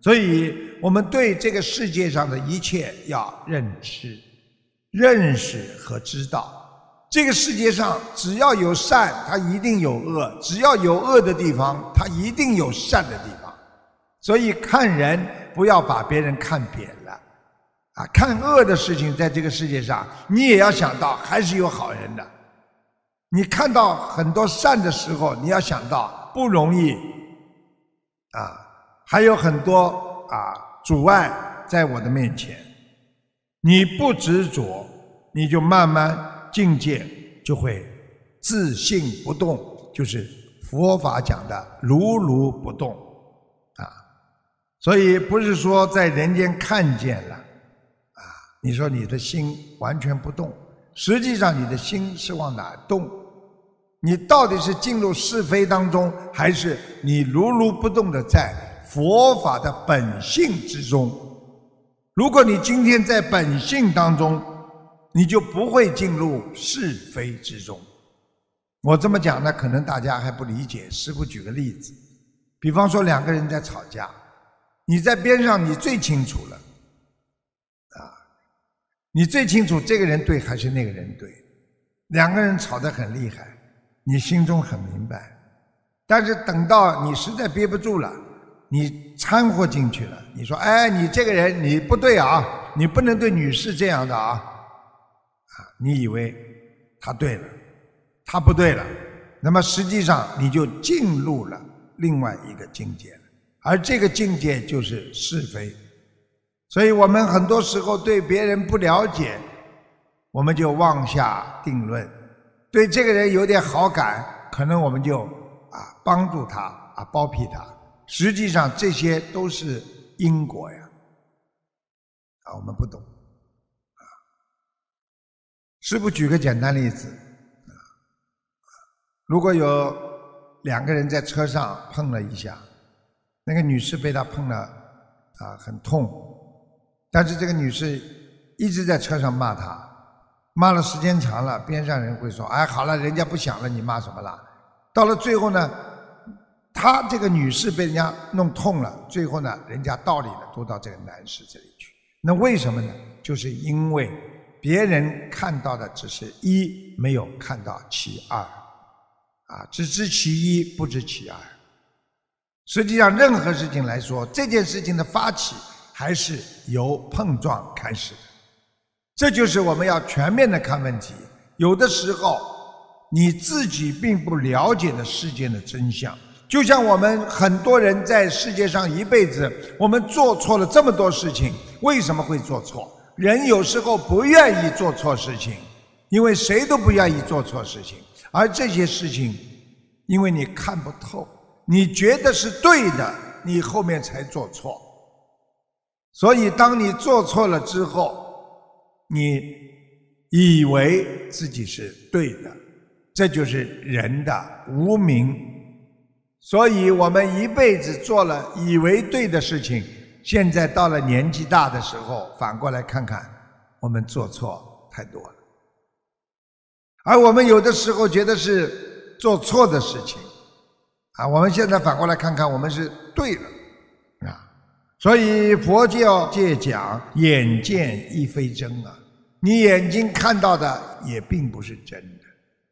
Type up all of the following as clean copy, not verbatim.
所以我们对这个世界上的一切要认知、认识和知道。这个世界上只要有善，它一定有恶；只要有恶的地方，它一定有善的地方。所以看人不要把别人看扁了啊！看恶的事情，在这个世界上，你也要想到还是有好人的。你看到很多善的时候，你要想到不容易啊，还有很多阻碍在我的面前。你不执着，你就慢慢境界就会自性不动，就是佛法讲的如如不动啊。所以不是说在人间看见了啊，你说你的心完全不动，实际上你的心是往哪动？你到底是进入是非当中，还是你如如不动的在佛法的本性之中？如果你今天在本性当中，你就不会进入是非之中。我这么讲呢，可能大家还不理解。师父举个例子，比方说两个人在吵架，你在边上你最清楚了你最清楚这个人对还是那个人对。两个人吵得很厉害，你心中很明白，但是等到你实在憋不住了，你掺和进去了，你说哎，你这个人你不对啊，你不能对女士这样的啊，你以为他对了，他不对了，那么实际上你就进入了另外一个境界了，而这个境界就是是非。所以我们很多时候对别人不了解，我们就妄下定论，对这个人有点好感，可能我们就帮助他包庇他，实际上这些都是因果呀我们不懂师父举个简单例子如果有两个人在车上碰了一下，那个女士被他碰了很痛，但是这个女士一直在车上骂他，骂了时间长了，边上人会说哎，好了，人家不想了，你骂什么了？到了最后呢，她这个女士被人家弄痛了，最后呢，人家道理呢都到这个男士这里去。那为什么呢？就是因为别人看到的只是一，没有看到其二只知其一，不知其二。实际上任何事情来说，这件事情的发起还是由碰撞开始的。这就是我们要全面的看问题。有的时候你自己并不了解的事件的真相，就像我们很多人在世界上一辈子，我们做错了这么多事情，为什么会做错？人有时候不愿意做错事情，因为谁都不愿意做错事情，而这些事情因为你看不透，你觉得是对的，你后面才做错。所以当你做错了之后，你以为自己是对的，这就是人的无明。所以我们一辈子做了以为对的事情，现在到了年纪大的时候，反过来看看，我们做错太多了。而我们有的时候觉得是做错的事情我们现在反过来看看，我们是对了所以佛教界讲眼见亦非真你眼睛看到的也并不是真的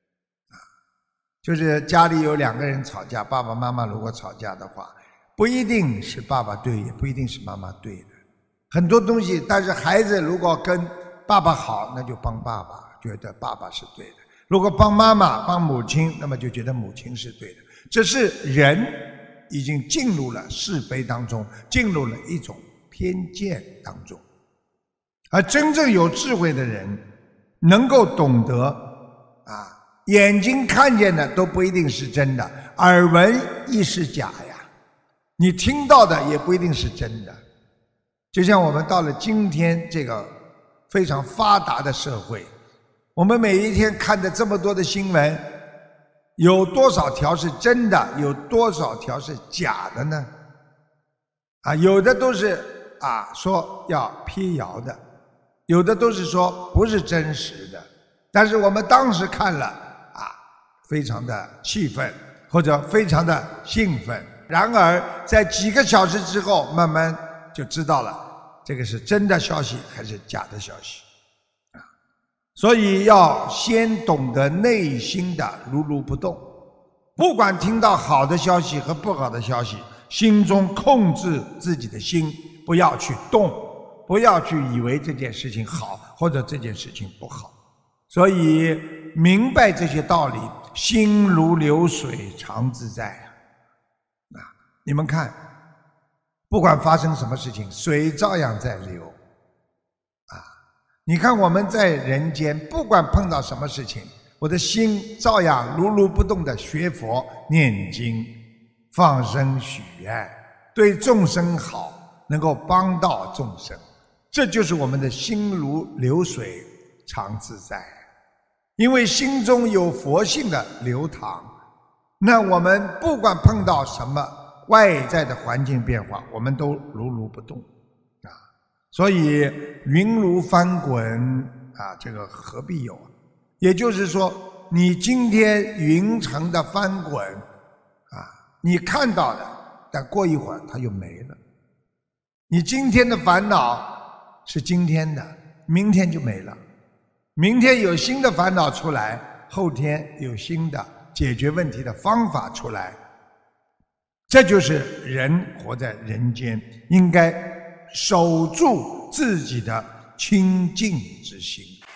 就是家里有两个人吵架，爸爸妈妈如果吵架的话，不一定是爸爸对，也不一定是妈妈对的，很多东西。但是孩子如果跟爸爸好，那就帮爸爸，觉得爸爸是对的；如果帮妈妈、帮母亲，那么就觉得母亲是对的。这是人已经进入了是非当中，进入了一种偏见当中。而真正有智慧的人能够懂得眼睛看见的都不一定是真的，耳闻亦是假呀，你听到的也不一定是真的。就像我们到了今天这个非常发达的社会，我们每一天看的这么多的新闻，有多少条是真的，有多少条是假的呢？有的都是说要辟谣的，有的都是说不是真实的，但是我们当时看了非常的气愤或者非常的兴奋， 然而在几个小时之后，慢慢就知道了这个是真的消息还是假的消息啊。所以要先懂得内心的如如不动，不管听到好的消息和不好的消息，心中控制自己的心，不要去动，不要去以为这件事情好或者这件事情不好。所以明白这些道理，心如流水常自在啊！你们看，不管发生什么事情，水照样在流啊！你看我们在人间，不管碰到什么事情，我的心照样如如不动地学佛、念经、放生、许愿，对众生好，能够帮到众生，这就是我们的心如流水常自在。因为心中有佛性的流淌，那我们不管碰到什么外在的环境变化，我们都如如不动啊。所以云如翻滚啊，这个何必有？也就是说，你今天云层的翻滚啊，你看到的，但过一会儿它又没了。你今天的烦恼是今天的，明天就没了。明天有新的烦恼出来，后天有新的解决问题的方法出来。这就是人活在人间，应该守住自己的清净之心。